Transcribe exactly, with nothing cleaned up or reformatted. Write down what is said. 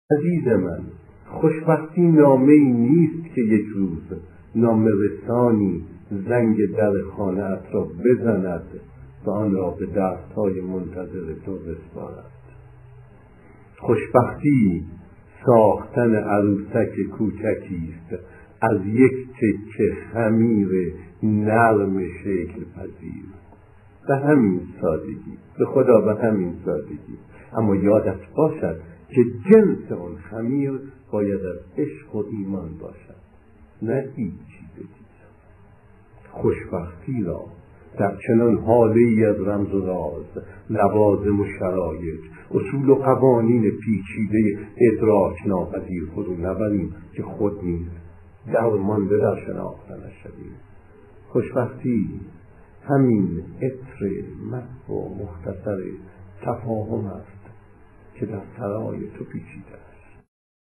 عزیز من، خوشبختی نامه‌ای نیست که یک روز نامه رسانی زنگ در خانه‌ات را بزند و آن را به دست‌های منتظر تو بسپارد. خوشبختی ساختن عروسک کوچکی است از یک تکه خمیر نرم شکل پذیر. به همین سادگی، به خدا به همین سادگی. اما یادت باشد که جنس اون خمیر باید از عشق و ایمان باشد، نه هیچ چیز دیگر. خوشبختی را در چنان حاله‌ای از رمز و راز، لوازم و شرایط، اصول و قوانین پیچیده ادراک ناپذیر فرو نبریم که خود نیز درمانده در شناختنش شویم. خوشبختی همین عطر محو و مختصر تفاهم است که در سرای تو پیچیده است.